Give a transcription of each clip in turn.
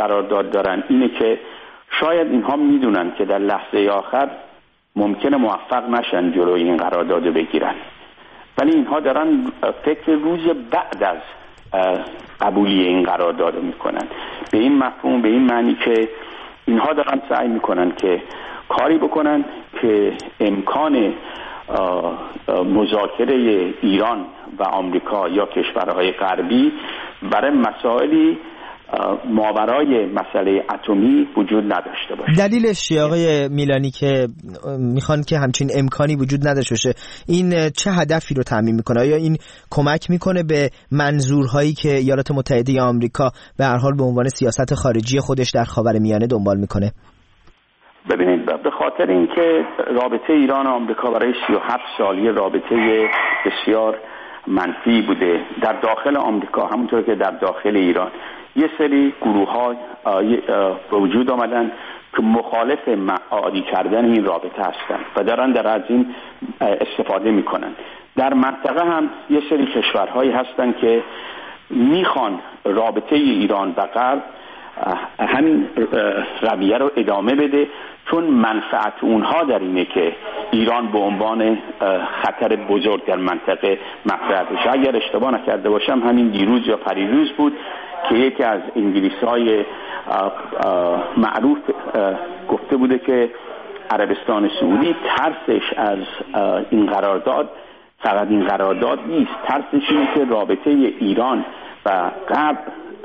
قرارداد دارن اینه که شاید اینها میدونن که در لحظه آخر ممکنه موفق نشن جلوی این قرارداد بگیرن، ولی اینها دارن فکر روز بعد از قبولی این قرارداد میکنن. به این مفهوم، به این معنی که اینها دارن سعی میکنن که کاری بکنن که امکان مذاکره ایران و آمریکا یا کشورهای غربی برای مسائلی ماورای مسئله اتمی وجود نداشته باشه. دلیلش چیه آقای میلانی که میخوان که همچین امکانی وجود نداشته باشه؟ این چه هدفی رو تضمین میکنه؟ آیا این کمک میکنه به منظورهایی که ایالات متحده آمریکا به هر حال به عنوان سیاست خارجی خودش در خاورمیانه دنبال میکنه؟ ببینید، به خاطر اینکه رابطه ایران و آمریکا برای 37 سال یه رابطه بسیار منفی بوده در داخل آمریکا همونطور که در داخل ایران، یه سری گروه‌ها به وجود آمدن که مخالف معادی کردن این رابطه هستن و دارن در از این استفاده میکنن. در منطقه هم یه سری کشورهایی هستن که میخوان رابطه ایران و غرب همین رویه رو ادامه بده، چون منفعت اونها در اینه که ایران به عنوان خطر بزرگ در منطقه مطرح بشه. اگر اشتباه نکرده باشم همین دیروز یا پریروز بود که یکی از انگلیس‌های معروف گفته بوده که عربستان سعودی ترسش از این قرارداد فقط این قرارداد نیست، ترسش اینه که رابطه ایران و غرب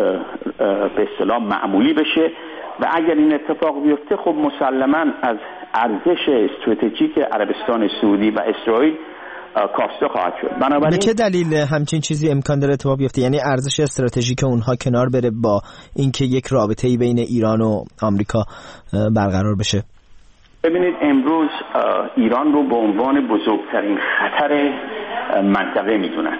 به اصطلاح معمولی بشه و اگر این اتفاق بیفته خب مسلماً از ارزش استراتژیک عربستان سعودی و اسرائیل کاسته خواهد شد. بنابراین به چه دلیل همچین چیزی امکان داره اتفاق بیفته؟ یعنی ارزش استراتژیک اونها کنار بره با اینکه یک رابطه‌ای بین ایران و آمریکا برقرار بشه؟ ببینید، امروز ایران رو به عنوان بزرگترین خطر منطقه میدونن.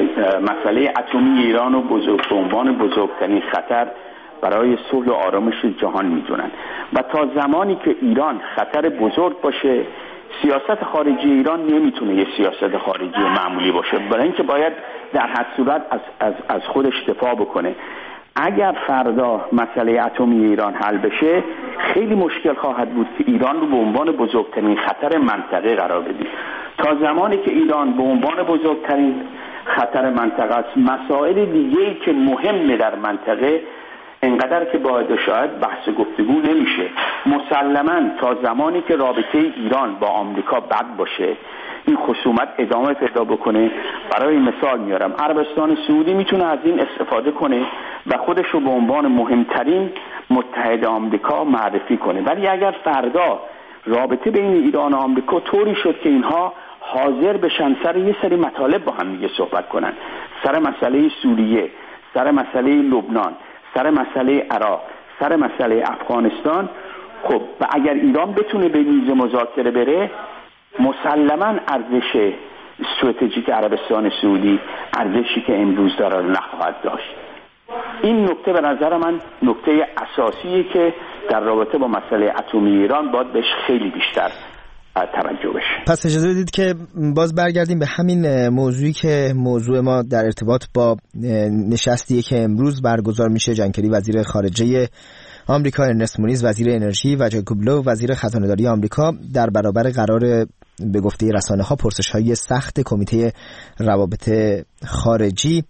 مسئله اتمی ایران رو به عنوان بزرگترین خطر برای صلح و آرامش جهان میدونن و تا زمانی که ایران خطر بزرگ باشه سیاست خارجی ایران نمیتونه یه سیاست خارجی معمولی باشه، برای اینکه باید در هر صورت از خودش دفاع بکنه. اگر فردا مسئله اتمی ایران حل بشه خیلی مشکل خواهد بود که ایران رو به عنوان بزرگترین خطر منطقه قرار بدیم. تا زمانی که ایران به عنوان بزرگترین خطر منطقه است، مسائل دیگه‌ای که مهمه در منطقه انقدر که باید شاید بحث گفتگو نمیشه. مسلماً تا زمانی که رابطه ایران با آمریکا بد باشه این خصومت ادامه پیدا بکنه. برای مثال میارم، عربستان سعودی میتونه از این استفاده کنه و خودش رو به عنوان مهمترین متحد آمریکا معرفی کنه، ولی اگر فردا رابطه بین ایران و آمریکا طوری شد که اینها حاضر بشن سر یه سری مطالب با هم دیگه صحبت کنن، سر مسئله سوریه، سر مسئله لبنان، سر مسئله عراق، سر مسئله افغانستان، خب و اگر ایران بتونه به میز مذاکره بره مسلماً ارزش استراتژیک عربستان سعودی ارزشی که امروز داره نخواهد داشت. این نکته به نظر من نکته اساسیه که در رابطه با مسئله اتمی ایران باید بهش خیلی بیشتر توجه بشه. پس اجازه بدید که باز برگردیم به همین موضوعی که موضوع ما در ارتباط با نشستیه که امروز برگزار میشه. جان کری وزیر خارجه آمریکا، ارنست مونیز وزیر انرژی و جیکوب لو وزیر خزانه‌داری آمریکا در برابر قرار به گفته رسانه‌ها پرسش‌های سخت کمیته روابط خارجی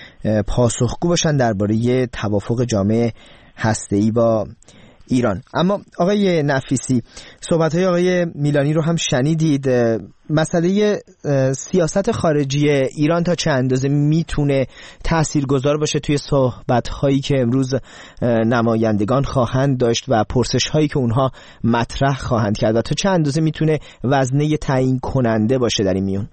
پاسخگو باشن درباره توافق جامع هسته‌ای با ایران. اما آقای نفیسی، صحبت‌های آقای میلانی رو هم شنیدید. مسئله سیاست خارجی ایران تا چه اندازه میتونه تاثیرگذار باشه توی صحبت‌هایی که امروز نمایندگان خواهند داشت و پرسش‌هایی که اونها مطرح خواهند کرد و تا چه اندازه میتونه وزنه تعیین کننده باشه در این میون؟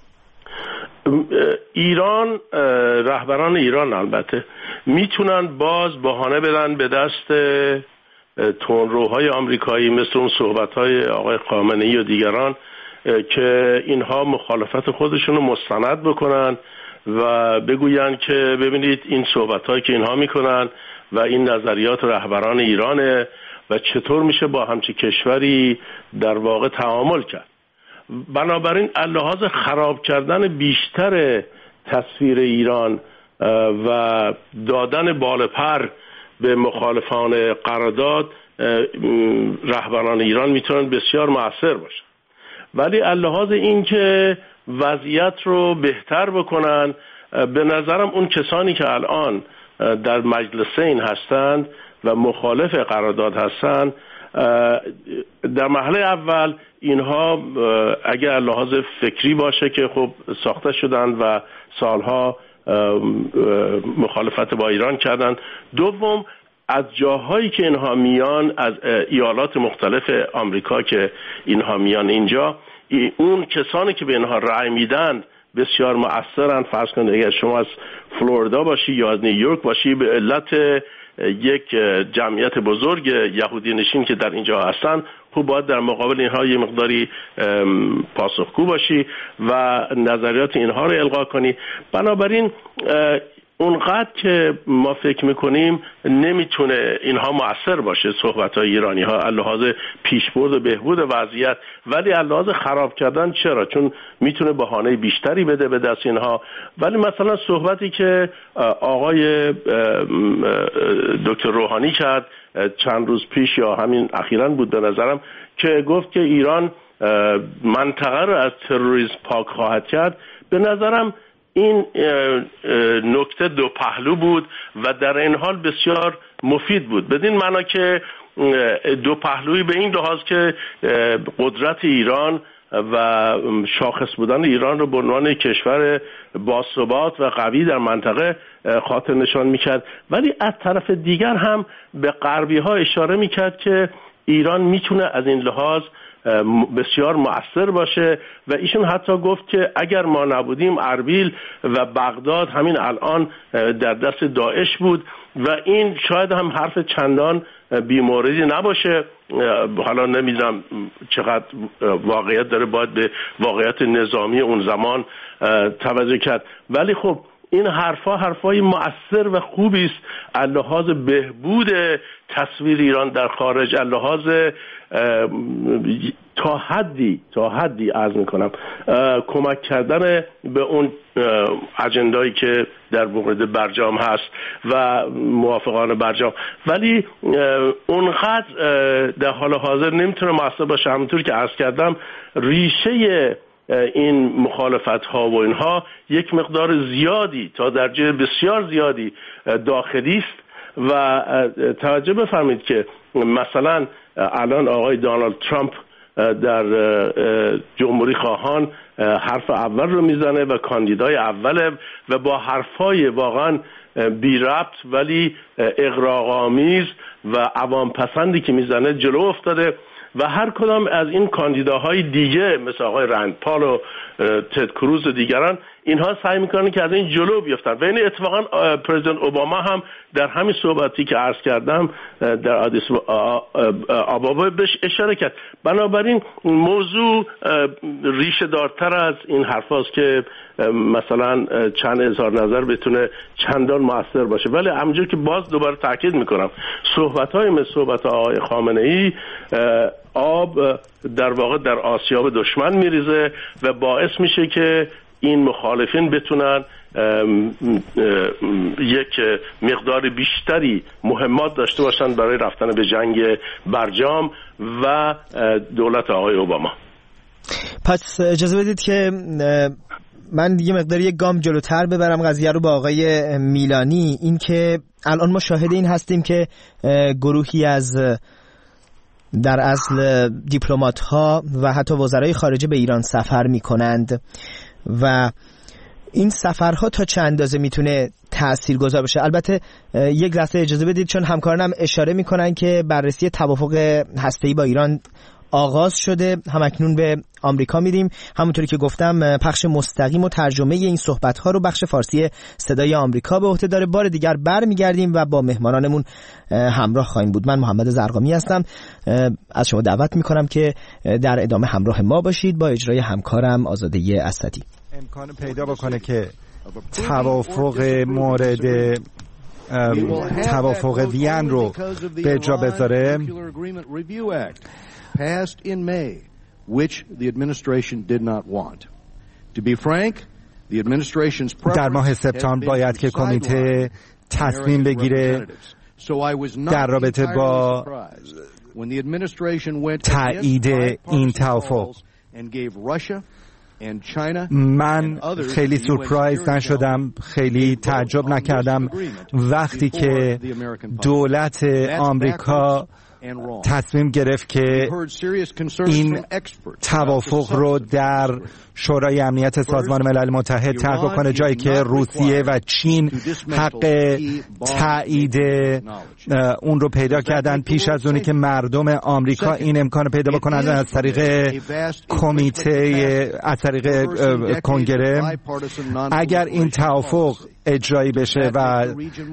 ایران، رهبران ایران البته میتونن باز بهانه بدن به دست تندروهای آمریکایی مثل اون صحبت‌های آقای خامنه‌ای و دیگران که اینها مخالفت خودشون رو مستند بکنن و بگوین که ببینید این صحبت‌هایی که اینها میکنن و این نظریات رهبران ایرانه و چطور میشه با همچین کشوری در واقع تعامل کرد. بنابراین لحاظ خراب کردن بیشتر تصویر ایران و دادن بال پر به مخالفان قرارداد رهبران ایران میتونن بسیار مؤثر باشن، ولی لحاظ این که وضعیت رو بهتر بکنن، به نظرم اون کسانی که الان در مجلسین هستند و مخالف قرارداد هستند، در مرحله اول اینها اگر لحاظ فکری باشه که خب ساخته شدن و سالها مخالفت با ایران کردن. دوم، از جاهایی که اینها میان، از ایالات مختلف آمریکا که اینها میان اینجا، اون کسانی که به اینها رأی میدن بسیار مؤثرن. فرض کنید اگر شما از فلوریدا باشی یا از نیویورک باشی، به علت یک جمعیت بزرگ یهودی نشین که در اینجا هستن، خوب باید در مقابل اینها یه مقداری پاسخگو باشی و نظریات اینها رو القا کنی. بنابراین اونقدر که ما فکر میکنیم نمیتونه اینها مؤثر باشه صحبت‌های ایرانی ها لحاظ پیشبرد و بهبود وضعیت، ولی لحاظ خراب کردن چرا؟ چون میتونه بهانه بیشتری بده به دست اینها. ولی مثلا صحبتی که آقای دکتر روحانی کرد چند روز پیش یا همین اخیراً بود به نظرم، که گفت که ایران منطقه رو از تروریسم پاک خواهد کرد، به نظرم این نکته دو پهلو بود و در این حال بسیار مفید بود، بدین معنا که دو پهلویی به این لحاظ که قدرت ایران و شاخص بودن ایران رو به عنوان کشور باثبات و قوی در منطقه خاطر نشان میکرد، ولی از طرف دیگر هم به غربی ها اشاره میکرد که ایران میتونه از این لحاظ بسیار مؤثر باشه و ایشون حتی گفت که اگر ما نبودیم اربیل و بغداد همین الان در دست داعش بود و این شاید هم حرف چندان بی‌موردی نباشه. حالا نمیدونم چقدر واقعیت داره، باید به واقعیت نظامی اون زمان توجه کرد، ولی خب این حرفای مؤثر و خوبی است از لحاظ بهبود تصویر ایران در خارج، از لحاظ تا حدی عرض میکنم کمک کردن به اون اجندایی که در مورد برجام هست و موافقان برجام، ولی اونقدر در حال حاضر نمیتونه مؤثر باشه. همونطور که عرض کردم ریشه این مخالفت ها و اینها یک مقدار زیادی تا درجه بسیار زیادی داخلی است و توجه بفرمایید که مثلا الان آقای دونالد ترامپ در جمهوری خواهان حرف اول رو میزنه و کاندیدای اوله و با حرفای واقعا بی ربط ولی اغراق‌آمیز و عوام پسندی که میزنه جلو افتاده و هر کدام از این کاندیداهای دیگه مثل آقای رند پال و تد کروز و دیگران اینها سعی میکنن که از این جلو بیفتن و این اتفاقا پرزیدنت اوباما هم در همین صحبتی که عرض کردم در آدیس آبابا بهش اشاره کرد. بنابراین موضوع ریشه دارتر از این حرف هاست که مثلا چند اظهار نظر بتونه چندان مؤثر باشه، ولی همونجور که باز دوباره تاکید میکنم صحبت‌های مثل صحبت آقای خامنه‌ای آب در واقع در آسیاب دشمن میریزه و باعث میشه که این مخالفین بتونن یک مقدار بیشتری مهمات داشته باشن برای رفتن به جنگ برجام و دولت آقای اوباما. پس اجازه بدید که من دیگه مقداری یک گام جلوتر ببرم قضیه رو با آقای میلانی. این که الان ما شاهد این هستیم که گروهی از در اصل دیپلمات ها و حتی وزرای خارجه به ایران سفر می کنند و این سفرها تا چه اندازه میتونه تاثیرگذار بشه؟ البته یک لحظه اجازه بدید، چون همکارانم اشاره میکنن که بررسی توافق هسته‌ای با ایران آغاز شده، همکنون به آمریکا میریم. همونطوری که گفتم پخش مستقیم و ترجمه این صحبت‌ها رو بخش فارسی صدای آمریکا به عهده داره. بار دیگر برمیگردیم و با مهمانانمون همراه خواهیم بود. من محمد زرقامی هستم، از شما دعوت میکنم که در ادامه همراه ما باشید با اجرای همکارم آزاده اسدی. امکان پیدا بکنه که توافق مورد توافق وین رو به اجرا بذاره، passed in May, which the administration did not want. To be frank, the administration's در ماه سپتامبر باید که کمیته تصمیم بگیره در رابطه با تایید این توافق. من خیلی سورپرایز نشدم، خیلی تعجب نکردم وقتی که دولت آمریکا تصمیم گرفت که این توافق رو در شورای امنیت سازمان ملل متحد طرح کنه، جایی که روسیه و چین حق تایید اون رو پیدا کردن پیش از اونی که مردم آمریکا این امکان رو پیدا بکنن از طریق کمیته، از طریق کنگره. اگر این توافق اجرایی بشه و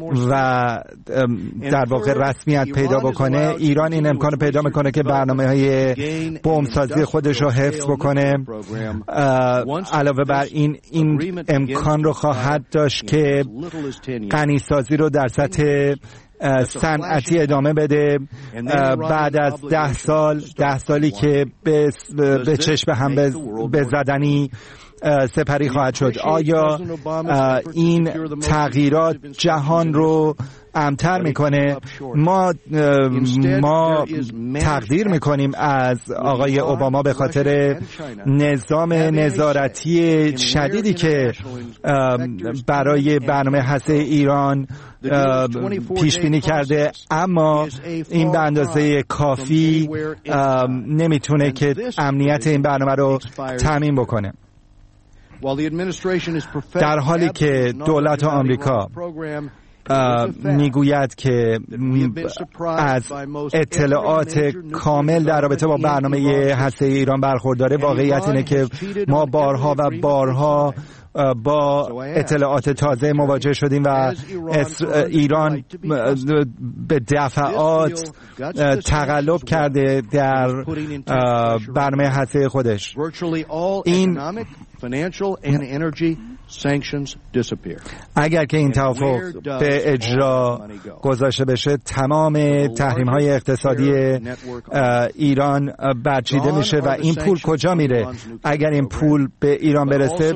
در واقع رسمیت پیدا بکنه، ایران این امکان رو پیدا میکنه که برنامه‌های بمب‌سازی خودش رو حفظ بکنه. علاوه بر این امکان رو خواهد داشت که غنیسازی رو در سطح صنعتی ادامه بده. بعد از 10 سالی که به چشم هم بزدنی سپری خواهد شد. آیا این تغییرات جهان رو امتر میکنه؟ ما تقدیر میکنیم از آقای اوباما به خاطر نظام نظارتی شدیدی که برای برنامه هسته ایران پیش بینی کرده، اما این به اندازه کافی نمیتونه که امنیت این برنامه رو تامین بکنه. در حالی که دولت آمریکا میگوید که از اطلاعات کامل در رابطه با برنامه هسته ایران برخورداره، واقعیت اینه که ما بارها و بارها با اطلاعات تازه مواجه شدیم و ایران به دفعات تقلب کرده در برنامه هسته خودش. این اگر که این توافق به اجرا گذاشته بشه، تمام تحریم‌های اقتصادی ایران برچیده میشه و این پول کجا میره؟ اگر این پول به ایران برسه،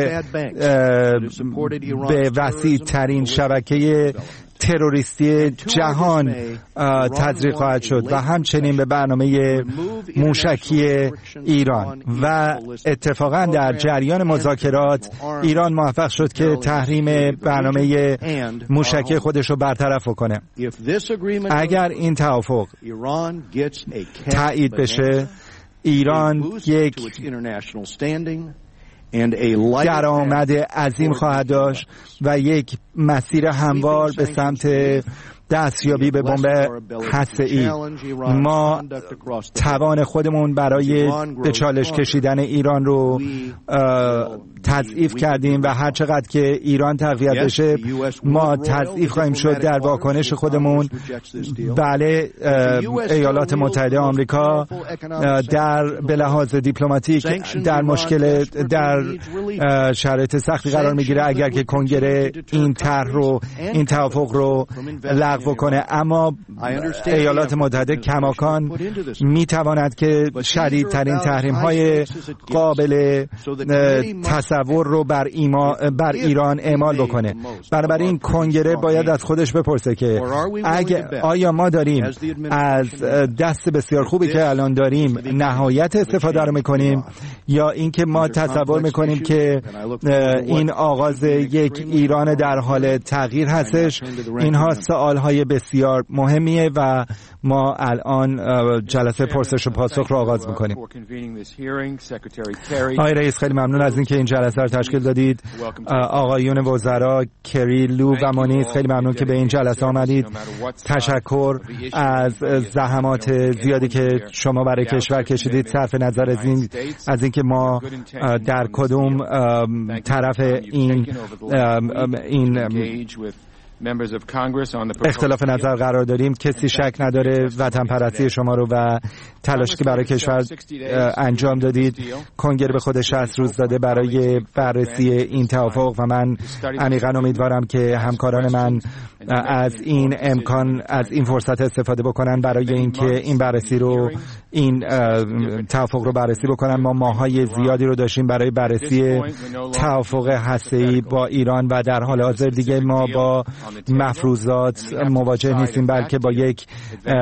به وسیع ترین شبکه تروریستی جهان تزریق خواهد شد و همچنین به برنامه موشکی ایران. و اتفاقا در جریان مذاکرات ایران موفق شد که تحریم برنامه موشکی خودش رو برطرف کنه. اگر این توافق تایید بشه، ایران یک درآمد عظیم خواهد داشت و یک مسیر هموار به سمت دستیابی به بمب هسته‌ای. ما توان خودمون برای به چالش کشیدن ایران رو تضعیف کردیم و هر چقدر که ایران تقویت بشه، ما تضعیف خواهیم شد در واکنش خودمون. بله، ایالات متحده آمریکا به لحاظ دیپلماتیک در مشکل، در شرایط سختی قرار میگیره اگر که کنگره این طرح رو، این توافق رو لغو کنه. اما ایالات متحده کماکان میتواند که شدیدترین تحریم‌های قابل تصور رو بر ایران اعمال بکنه. بنابراین کنگره باید از خودش بپرسه که آیا ما داریم از دست بسیار خوبی که الان داریم نهایت استفاده رو میکنیم، یا اینکه ما تصور میکنیم که این آغاز یک ایران در حال تغییر هستش. اینها سوالهای بسیار مهمیه و ما الان جلسه پرسش و پاسخ رو آغاز میکنیم. آقای رئیس، خیلی ممنون از اینکه این جلسه رو تشکیل دادید. آقایون وزرا کری، لو و مونیز، خیلی ممنون که به این جلسه آمدید. تشکر از زحمات زیادی که شما برای کشور کشیدید، صرف نظر از اینکه ما در کدوم طرف این اختلاف نظر قرار داریم. کسی شک نداره وطن پرستی شما رو و تلاشی که برای کشور انجام دادید. کنگره به خودش 60 روز داده برای بررسی این توافق و من عمیقاً امیدوارم که همکاران من از این امکان، از این فرصت استفاده بکنن برای اینکه این بررسی رو، این توافق رو بررسی بکنن. ما ماهای زیادی رو داشتیم برای بررسی توافق هسته‌ای با ایران و در حال حاضر دیگه ما با مفروضات مواجه نیستیم، بلکه با یک